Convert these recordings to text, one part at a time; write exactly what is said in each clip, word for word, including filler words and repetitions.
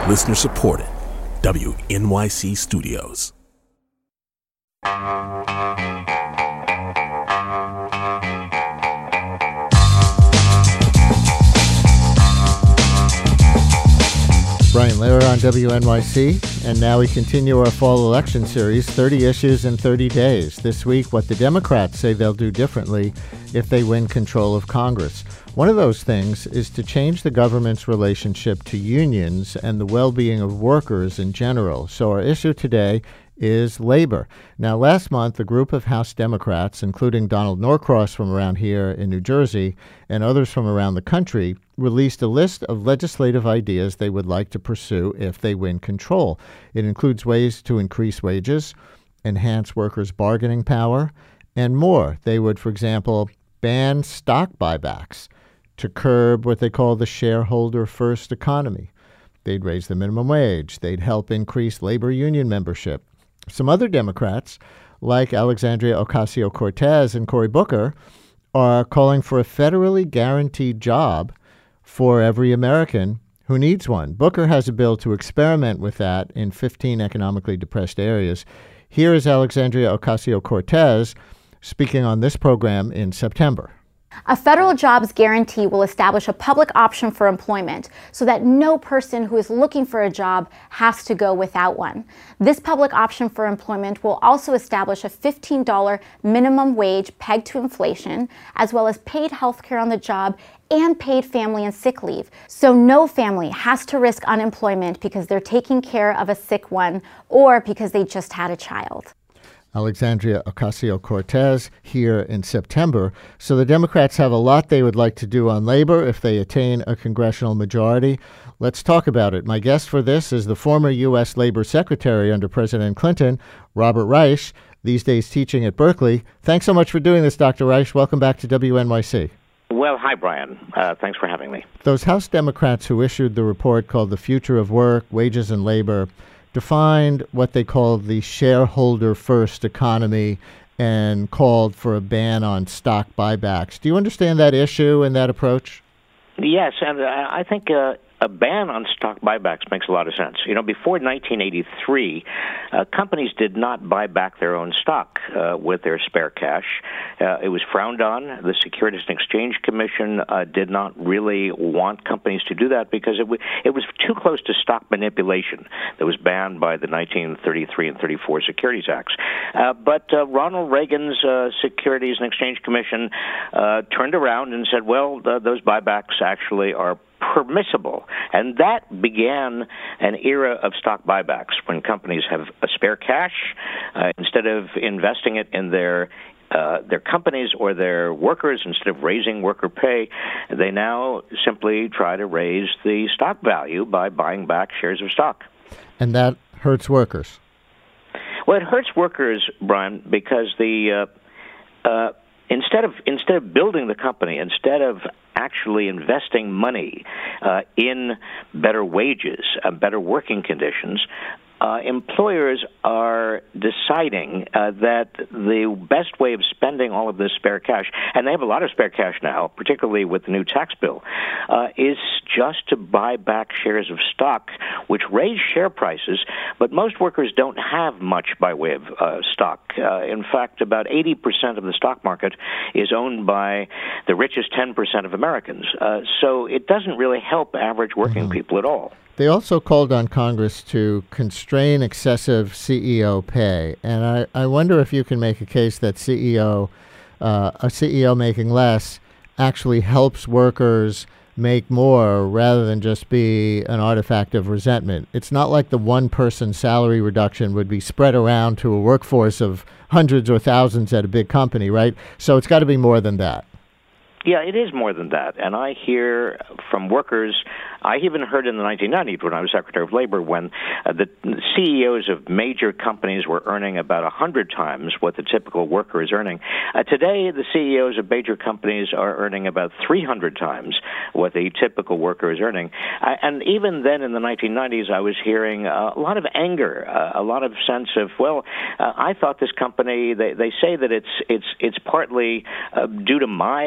Listener supported. W N Y C Studios. Brian Lehrer on W N Y C, and now we continue our fall election series, thirty Issues in thirty days. This week, what the Democrats say they'll do differently if they win control of Congress. One of those things is to change the government's relationship to unions and the well-being of workers in general. So our issue today is labor. Now, last month, a group of House Democrats, including Donald Norcross from around here in New Jersey and others from around the country, released a list of legislative ideas they would like to pursue if they win control. It includes ways to increase wages, enhance workers' bargaining power, and more. They would, for example, ban stock buybacks to curb what they call the shareholder-first economy. They'd raise the minimum wage. They'd help increase labor union membership. Some other Democrats, like Alexandria Ocasio-Cortez and Cory Booker, are calling for a federally guaranteed job for every American who needs one. Booker has a bill to experiment with that in fifteen economically depressed areas. Here is Alexandria Ocasio-Cortez speaking on this program in September. A federal jobs guarantee will establish a public option for employment so that no person who is looking for a job has to go without one. This public option for employment will also establish a fifteen dollars minimum wage pegged to inflation, as well as paid health care on the job and paid family and sick leave. So no family has to risk unemployment because they're taking care of a sick one or because they just had a child. Alexandria Ocasio-Cortez here in September. So the Democrats have a lot they would like to do on labor if they attain a congressional majority. Let's talk about it. My guest for this is the former U S Labor Secretary under President Clinton, Robert Reich, these days teaching at Berkeley. Thanks so much for doing this, Doctor Reich. Welcome back to W N Y C. Well, hi, Brian. Uh, thanks for having me. Those House Democrats who issued the report called The Future of Work, Wages and Labor defined what they called the shareholder-first economy and called for a ban on stock buybacks. Do you understand that issue and that approach? Yes, and uh, I think uh, a ban on stock buybacks makes a lot of sense. You know, before nineteen eighty-three, uh, companies did not buy back their own stock uh, with their spare cash. Uh, it was frowned on. The Securities and Exchange Commission uh, did not really want companies to do that because it, w- it was too close to stock manipulation that was banned by the nineteen thirty-three and thirty-four Securities Acts. Uh, but uh, Ronald Reagan's uh, Securities and Exchange Commission uh, turned around and said, well, the, those buybacks actually are permissible. And that began an era of stock buybacks when companies have a spare cash. Uh, instead of investing it in their uh, their companies or their workers, instead of raising worker pay, they now simply try to raise the stock value by buying back shares of stock. And that hurts workers. Well, it hurts workers, Brian, because the uh, uh, instead of instead of building the company, instead of actually investing money uh, in better wages, uh, better working conditions, uh, employers are deciding uh, that the best way of spending all of this spare cash, and they have a lot of spare cash now, particularly with the new tax bill, uh, is just to buy back shares of stock, which raise share prices, but most workers don't have much by way of uh, stock. Uh, in fact, about eighty percent of the stock market is owned by the richest ten percent of Americans. Uh, so it doesn't really help average working mm-hmm. people at all. They also called on Congress to constrain excessive C E O pay. And I, I wonder if you can make a case that C E O, uh, a C E O making less actually helps workers make more rather than just be an artifact of resentment. It's not like the one-person salary reduction would be spread around to a workforce of hundreds or thousands at a big company, right? So it's got to be more than that. Yeah, it is more than that. And I hear from workers, I even heard in the nineteen nineties when I was Secretary of Labor when uh, the C E Os of major companies were earning about one hundred times what the typical worker is earning. Uh, today, the C E Os of major companies are earning about three hundred times what the typical worker is earning. Uh, and even then in the nineteen nineties, I was hearing uh, a lot of anger, uh, a lot of sense of, well, uh, I thought this company, they, they say that it's, it's, it's partly uh, due to my efforts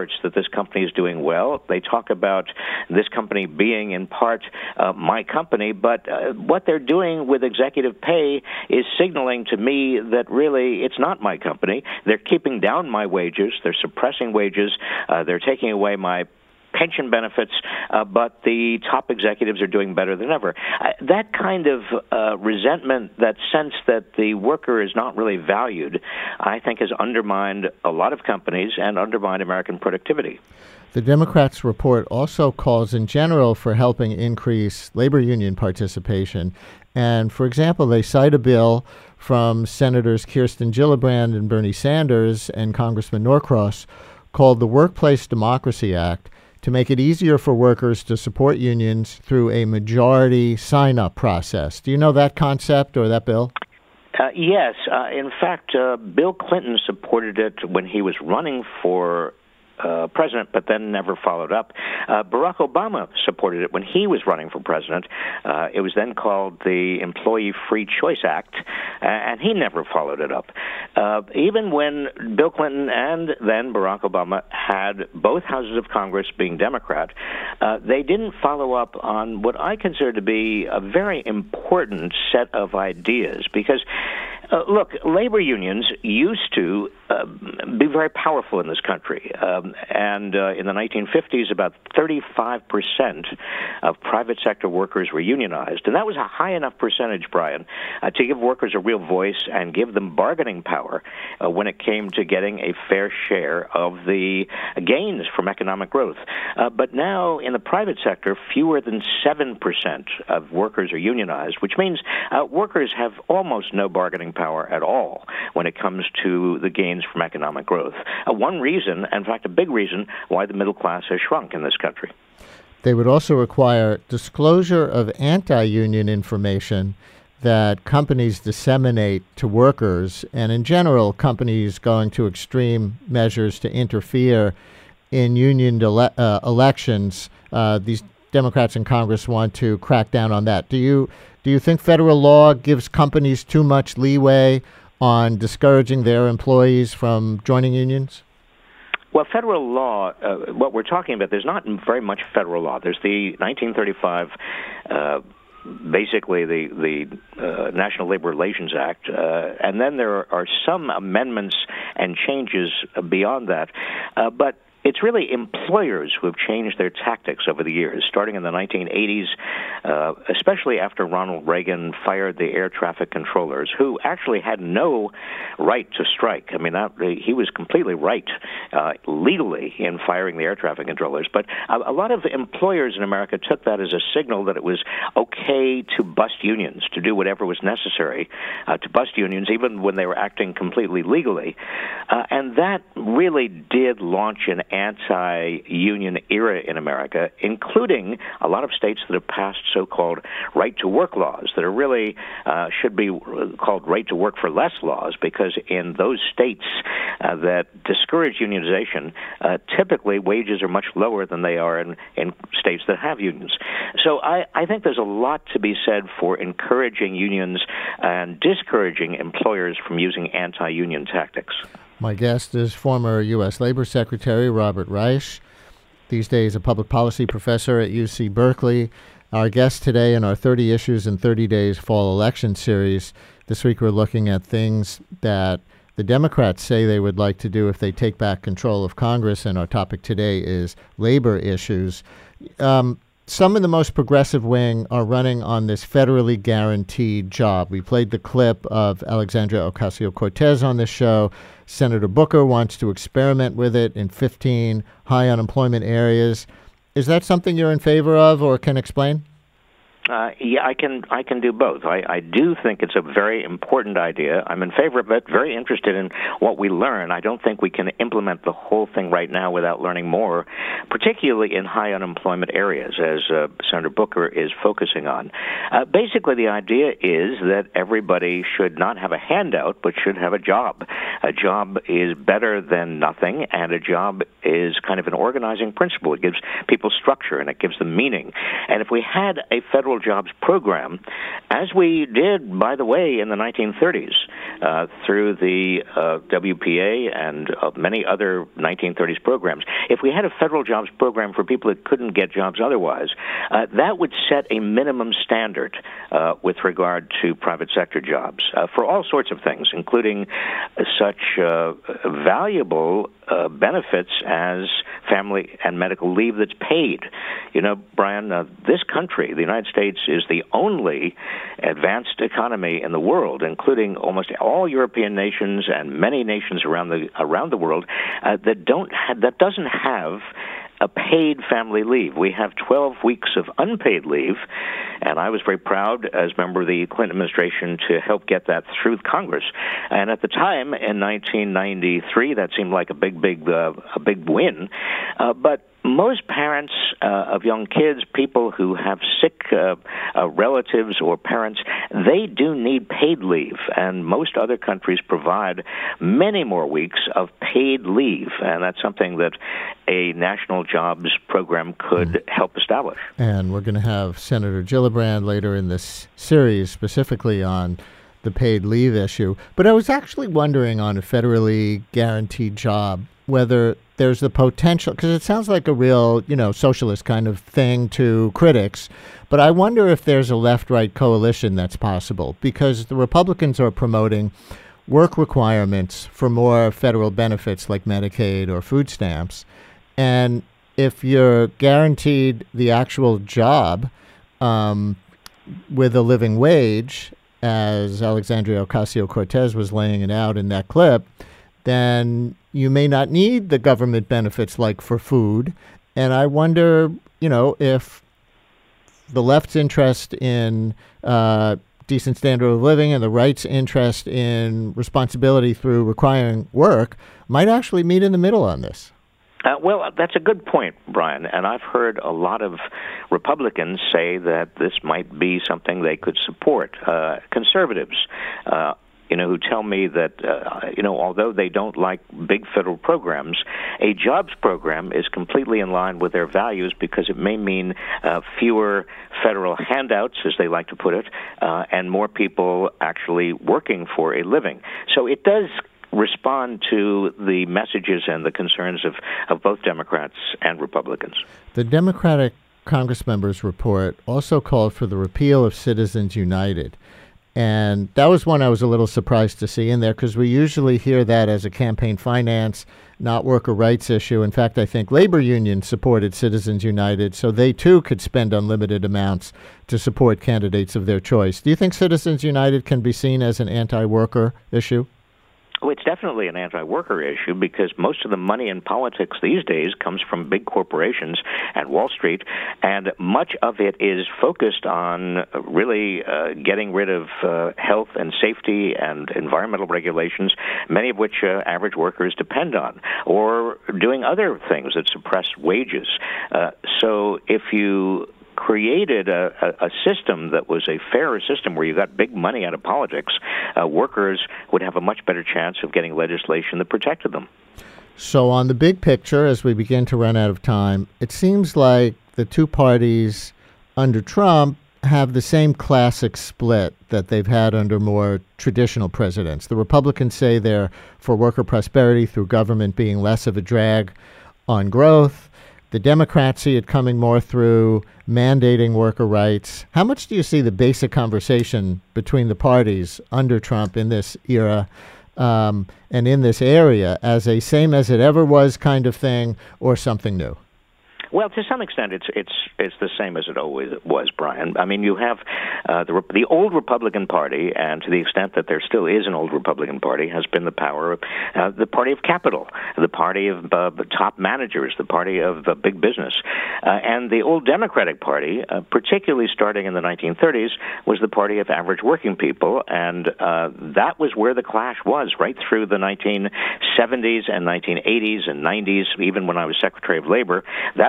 reports that this company is doing well. They talk about this company being, in part, uh, my company, but uh, what they're doing with executive pay is signaling to me that really it's not my company. They're keeping down my wages. They're suppressing wages. Uh, they're taking away my pension benefits, uh, but the top executives are doing better than ever. Uh, that kind of uh, resentment, that sense that the worker is not really valued, I think has undermined a lot of companies and undermined American productivity. The Democrats' report also calls in general for helping increase labor union participation. And, for example, they cite a bill from Senators Kirsten Gillibrand and Bernie Sanders and Congressman Norcross called the Workplace Democracy Act, to make it easier for workers to support unions through a majority sign-up process. Do you know that concept or that bill? Uh, yes. Uh, in fact, uh, Bill Clinton supported it when he was running for Uh, president, but then never followed up. Uh, Barack Obama supported it when he was running for president. Uh, it was then called the Employee Free Choice Act, uh, and he never followed it up. Uh, even when Bill Clinton and then Barack Obama had both houses of Congress being Democrat, uh, they didn't follow up on what I consider to be a very important set of ideas, because Uh, look, labor unions used to uh, be very powerful in this country. Um, and uh, in the nineteen fifties, about thirty-five percent of private sector workers were unionized. And that was a high enough percentage, Brian, uh, to give workers a real voice and give them bargaining power uh, when it came to getting a fair share of the gains from economic growth. Uh, but now, in the private sector, fewer than seven percent of workers are unionized, which means uh, workers have almost no bargaining power at all when it comes to the gains from economic growth. Uh, one reason, in fact, a big reason, why the middle class has shrunk in this country. They would also require disclosure of anti-union information that companies disseminate to workers, and in general, companies going to extreme measures to interfere in union ele- uh, elections. Uh, these Democrats in Congress want to crack down on that. Do you do you think federal law gives companies too much leeway on discouraging their employees from joining unions? Well, federal law, uh, what we're talking about, there's not very much federal law. There's the nineteen thirty-five, uh, basically the, the uh, National Labor Relations Act, uh, and then there are some amendments and changes beyond that. Uh, but it's really employers who have changed their tactics over the years, starting in the nineteen eighties, uh, especially after Ronald Reagan fired the air traffic controllers, who actually had no right to strike. I mean, that, he was completely right uh, legally in firing the air traffic controllers. But a, a lot of employers in America took that as a signal that it was okay to bust unions, to do whatever was necessary uh, to bust unions, even when they were acting completely legally. Uh, and that really did launch an anti-union era in America, including a lot of states that have passed so-called right-to-work laws that are really uh, should be called right-to-work-for-less laws, because in those states uh, that discourage unionization, uh, typically wages are much lower than they are in, in states that have unions. So I, I think there's a lot to be said for encouraging unions and discouraging employers from using anti-union tactics. My guest is former U S Labor Secretary Robert Reich, these days a public policy professor at U C Berkeley. Our guest today in our thirty Issues in thirty Days fall election series. This week we're looking at things that the Democrats say they would like to do if they take back control of Congress, and our topic today is labor issues. Um, Some in the most progressive wing are running on this federally guaranteed job. We played the clip of Alexandria Ocasio-Cortez on this show. Senator Booker wants to experiment with it in fifteen high unemployment areas. Is that something you're in favor of or can explain? Uh, yeah, I can I can do both. I, I do think it's a very important idea. I'm in favor of it, very interested in what we learn. I don't think we can implement the whole thing right now without learning more, particularly in high unemployment areas, as uh, Senator Booker is focusing on. Uh, basically, the idea is that everybody should not have a handout, but should have a job. A job is better than nothing, and a job is kind of an organizing principle. It gives people structure, and it gives them meaning. And if we had a federal federal jobs program, as we did, by the way, in the nineteen thirties uh, through the uh, W P A and uh, many other nineteen thirties programs. If we had a federal jobs program for people that couldn't get jobs otherwise, uh, that would set a minimum standard uh, with regard to private sector jobs uh, for all sorts of things, including uh, such uh, valuable uh, benefits as family and medical leave that's paid. You know, Brian, uh, this country, the United States, is the only advanced economy in the world, including almost all European nations and many nations around the around the world, uh, that don't have, that doesn't have a paid family leave. We have twelve weeks of unpaid leave, and I was very proud as member of the Clinton administration to help get that through Congress. And at the time, in nineteen ninety-three, that seemed like a big, big, uh, a big win. Uh, but most parents uh, of young kids, people who have sick uh, uh, relatives or parents, they do need paid leave, and most other countries provide many more weeks of paid leave, and that's something that a national jobs program could mm. help establish. And we're going to have Senator Gillibrand later in this series specifically on the paid leave issue. But I was actually wondering on a federally guaranteed job whether there's the potential, because it sounds like a real, you know, socialist kind of thing to critics, but I wonder if there's a left-right coalition that's possible, because the Republicans are promoting work requirements for more federal benefits like Medicaid or food stamps, and if you're guaranteed the actual job um, with a living wage, as Alexandria Ocasio-Cortez was laying it out in that clip, then you may not need the government benefits like for food. And I wonder, you know, if the left's interest in uh, decent standard of living and the right's interest in responsibility through requiring work might actually meet in the middle on this. Uh, well, that's a good point, Brian, and I've heard a lot of Republicans say that this might be something they could support. Uh, conservatives, uh, you know, who tell me that, uh, you know, although they don't like big federal programs, a jobs program is completely in line with their values because it may mean uh, fewer federal handouts, as they like to put it, uh, and more people actually working for a living. So it does respond to the messages and the concerns of, of both Democrats and Republicans. The Democratic Congress members' report also called for the repeal of Citizens United. And that was one I was a little surprised to see in there, because we usually hear that as a campaign finance, not worker rights issue. In fact, I think labor unions supported Citizens United, so they too could spend unlimited amounts to support candidates of their choice. Do you think Citizens United can be seen as an anti-worker issue? Well, it's definitely an anti-worker issue because most of the money in politics these days comes from big corporations and Wall Street, and much of it is focused on really uh, getting rid of uh, health and safety and environmental regulations, many of which uh, average workers depend on, or doing other things that suppress wages. Uh, so if you created a, a, a system that was a fairer system where you got big money out of politics, uh, workers would have a much better chance of getting legislation that protected them. So on the big picture, as we begin to run out of time, it seems like the two parties under Trump have the same classic split that they've had under more traditional presidents. The Republicans say they're for worker prosperity through government being less of a drag on growth. The Democrats see it coming more through mandating worker rights. How much do you see the basic conversation between the parties under Trump in this era um, and in this area as a same as it ever was kind of thing, or something new? Well, to some extent, it's it's it's the same as it always was, Brian. I mean, you have uh, the the old Republican Party, and to the extent that there still is an old Republican Party, has been the power of uh, the party of capital, the party of uh, top managers, the party of uh, big business, uh, and the old Democratic Party, uh, particularly starting in the nineteen thirties, was the party of average working people, and uh, that was where the clash was right through the nineteen seventies and nineteen eighties and nineties. Even when I was Secretary of Labor, that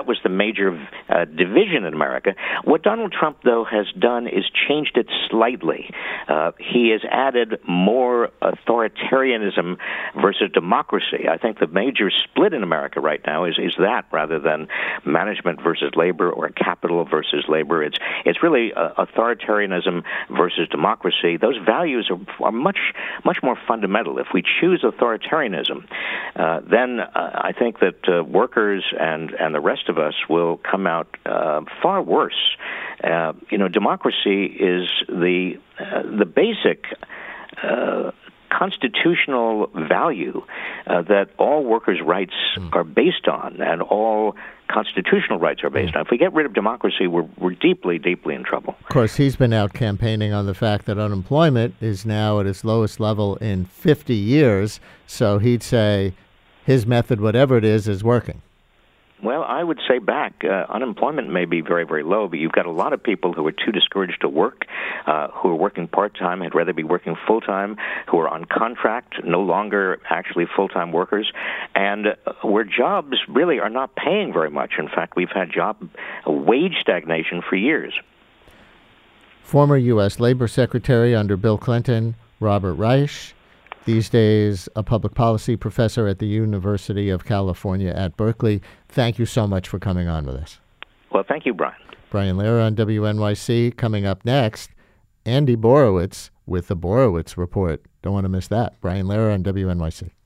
that was the major uh, division in America. What Donald Trump, though, has done is changed it slightly. Uh, he has added more authoritarianism versus democracy. I think the major split in America right now is, is that rather than management versus labor or capital versus labor. It's it's really uh, authoritarianism versus democracy. Those values are, are much much more fundamental. If we choose authoritarianism, uh, then uh, I think that uh, workers and, and the rest of us will come out uh, far worse. Uh, you know, democracy is the uh, the basic uh, constitutional value uh, that all workers' rights mm. are based on, and all constitutional rights are based mm. on. If we get rid of democracy, we're we're deeply, deeply in trouble. Of course, he's been out campaigning on the fact that unemployment is now at its lowest level in fifty years, so he'd say his method, whatever it is, is working. Well, I would say back, uh, unemployment may be very, very low, but you've got a lot of people who are too discouraged to work, uh, who are working part-time, had rather be working full-time, who are on contract, no longer actually full-time workers, and uh, where jobs really are not paying very much. In fact, we've had job uh, wage stagnation for years. Former U S Labor Secretary under Bill Clinton, Robert Reich, these days a public policy professor at the University of California at Berkeley. Thank you so much for coming on with us. Well, thank you, Brian. Brian Lehrer on W N Y C. Coming up next, Andy Borowitz with the Borowitz Report. Don't want to miss that. Brian Lehrer on W N Y C.